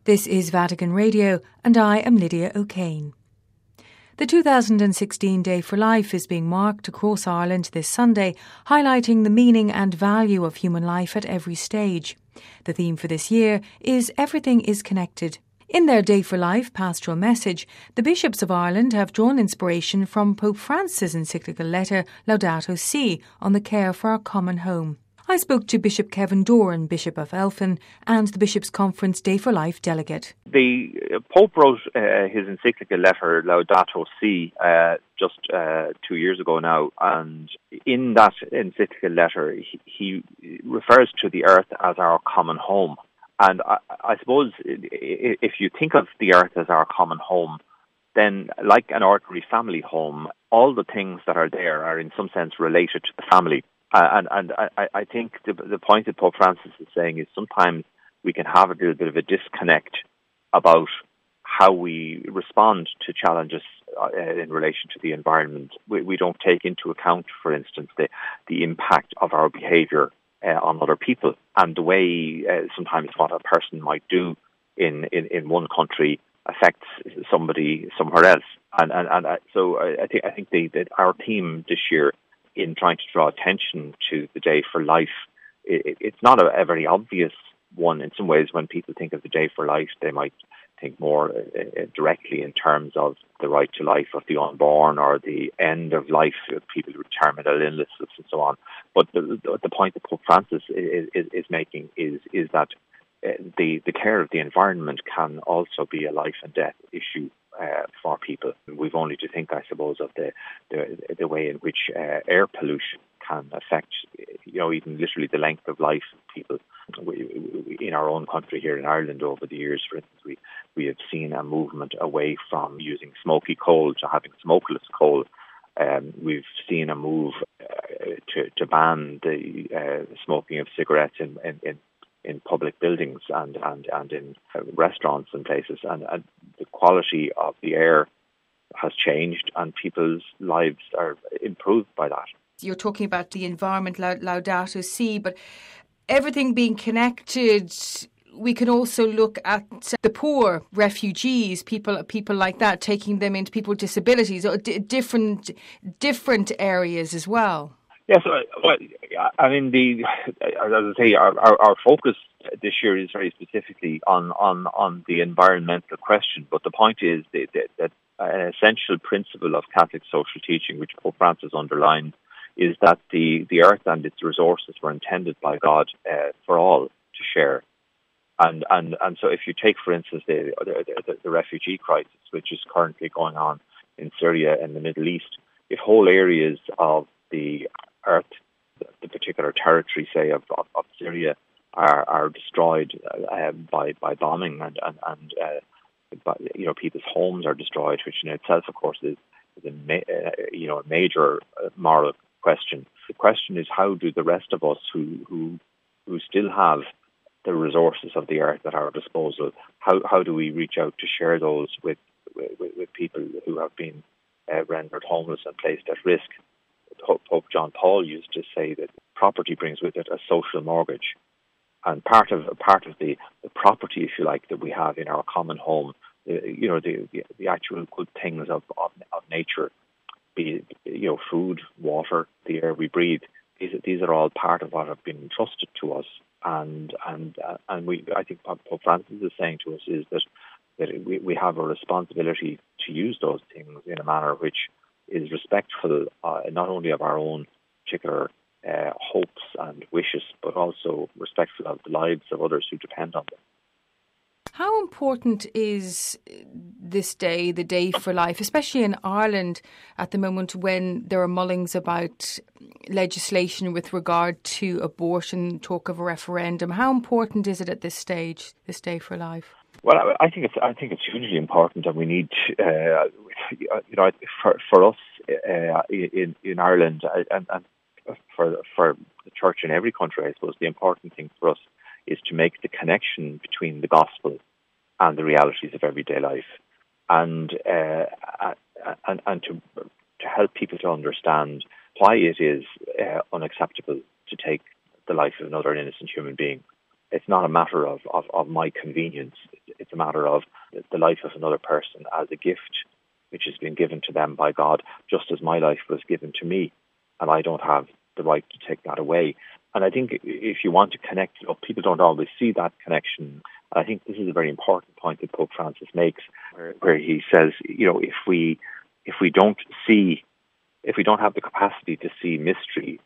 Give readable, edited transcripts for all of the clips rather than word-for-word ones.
This is Vatican Radio, and I am Lydia O'Kane. The 2016 Day for Life is being marked across Ireland this Sunday, highlighting the meaning and value of human life at every stage. The theme for this year is Everything is Connected. In their Day for Life pastoral message, the bishops of Ireland have drawn inspiration from Pope Francis' encyclical letter Laudato Si on the care for our common home. I spoke to Bishop Kevin Doran, Bishop of Elphin, and the Bishops' Conference Day for Life delegate. The Pope wrote his encyclical letter Laudato Si just 2 years ago now, and in that encyclical letter he refers to the earth as our common home. And I suppose if you think of the earth as our common home, then like an ordinary family home, all the things that are there are in some sense related to the family. And I think the point that Pope Francis is saying is sometimes we can have a little bit of a disconnect about how we respond to challenges in relation to the environment. We don't take into account, for instance, the impact of our behaviour on other people, and the way sometimes what a person might do in one country affects somebody somewhere else. So I think that our theme this year, in trying to draw attention to the Day for Life, it's not a very obvious one. In some ways, when people think of the Day for Life, they might think more directly in terms of the right to life of the unborn or the end of life of people with terminal illnesses and so on. But the point that Pope Francis is making is that the care of the environment can also be a life and death issue for people. We've only to think, I suppose, of the way in which air pollution can affect, even literally the length of life of people. In our own country here in Ireland over the years, for instance, we have seen a movement away from using smoky coal to having smokeless coal. We've seen a move to ban the smoking of cigarettes in public buildings and in restaurants and places, and the quality of the air has changed and people's lives are improved by that. You're talking about the environment, Laudato Si, but everything being connected, we can also look at the poor, refugees, people like that, taking them into people with disabilities, or different areas as well. Yes, I mean, as I say, our focus this year is very specifically on the environmental question. But the point is that an essential principle of Catholic social teaching, which Pope Francis underlined, is that the earth and its resources were intended by God for all to share. And so, if you take, for instance, the refugee crisis, which is currently going on in Syria and the Middle East, if whole areas of the earth, the particular territory, say, of Syria, are destroyed by bombing and people's homes are destroyed, which in itself, of course, is a major moral question. The question is, how do the rest of us who still have the resources of the earth at our disposal, how do we reach out to share those with people who have been rendered homeless and placed at risk? Pope John Paul used to say that property brings with it a social mortgage, and part of the property, if you like, that we have in our common home, the actual good things of nature, be it, food, water, the air we breathe. These are all part of what have been entrusted to us, and I think what Pope Francis is saying to us is that we have a responsibility to use those things in a manner which is respectful not only of our own particular hopes and wishes, but also respectful of the lives of others who depend on them. How important is this day, the Day for Life, especially in Ireland at the moment when there are mullings about legislation with regard to abortion, talk of a referendum? How important is it at this stage, this Day for Life? Well, I think it's hugely important, and we need, for us in Ireland and for the church in every country, I suppose the important thing for us is to make the connection between the gospel and the realities of everyday life, and to help people to understand why it is unacceptable to take the life of another innocent human being. It's not a matter of my convenience. It's a matter of the life of another person as a gift which has been given to them by God, just as my life was given to me, and I don't have the right to take that away. And I think if you want to connect it up, people don't always see that connection. I think this is a very important point that Pope Francis makes, where he says, if we don't have the capacity to see mystery,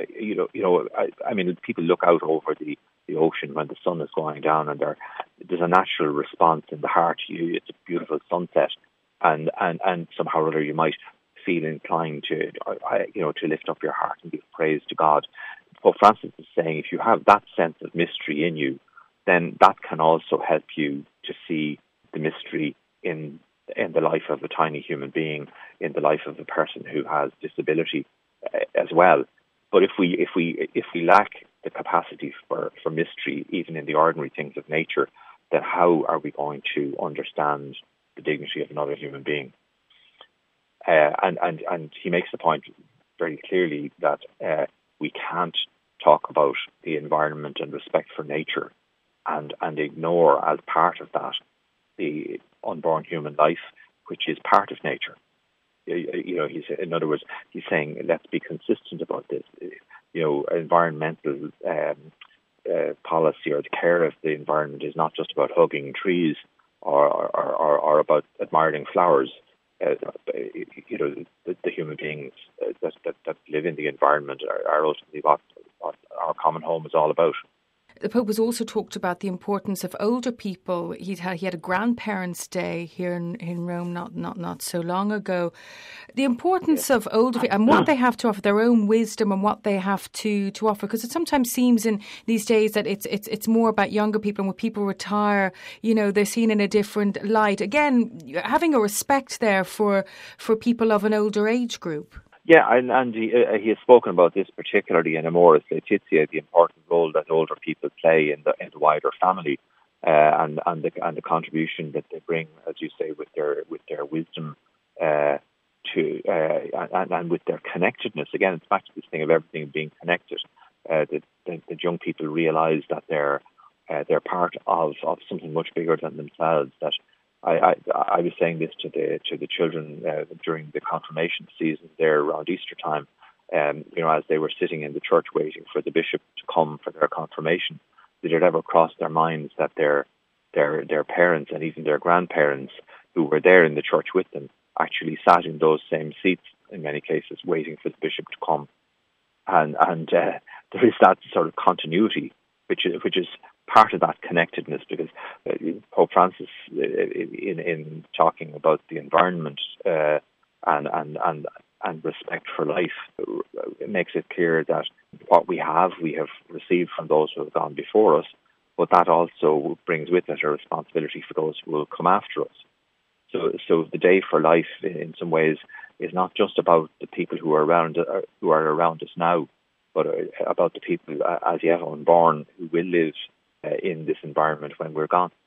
people look out over the ocean when the sun is going down, and there's a natural response in the heart. It's a beautiful sunset, and somehow or other you might feel inclined to lift up your heart and give praise to God. Pope Francis is saying if you have that sense of mystery in you, then that can also help you to see the mystery in the life of a tiny human being, in the life of a person who has disability as well. But if we lack the capacity for mystery, even in the ordinary things of nature, then how are we going to understand the dignity of another human being? And he makes the point very clearly that we can't talk about the environment and respect for nature and ignore as part of that the unborn human life, which is part of nature. In other words, he's saying let's be consistent about this. Environmental policy or the care of the environment is not just about hugging trees or about admiring flowers. The human beings that live in the environment are ultimately what our common home is all about. The Pope has also talked about the importance of older people. He had a grandparents' day here in Rome not so long ago. The importance of older people and what they have to offer, their own wisdom and what they have to offer. Because it sometimes seems in these days that it's more about younger people, and when people retire, they're seen in a different light. Again, having a respect there for people of an older age group. Yeah, and he has spoken about this particularly in Amoris Laetitia, the important role that older people play in the wider family, and the contribution that they bring, as you say, with their wisdom and with their connectedness. Again, it's back to this thing of everything being connected. The young people realise that they're part of something much bigger than themselves. That I was saying this to the children during the confirmation season there around Easter time, as they were sitting in the church waiting for the bishop to come for their confirmation. Did it ever cross their minds that their parents and even their grandparents who were there in the church with them actually sat in those same seats in many cases waiting for the bishop to come? And there is that sort of continuity which is part of that connectedness, because Pope Francis, in talking about the environment and respect for life, makes it clear that what we have received from those who have gone before us, but that also brings with it a responsibility for those who will come after us. So the Day for Life, in some ways, is not just about the people who are around us now, but about the people as yet unborn who will live in this environment when we're gone.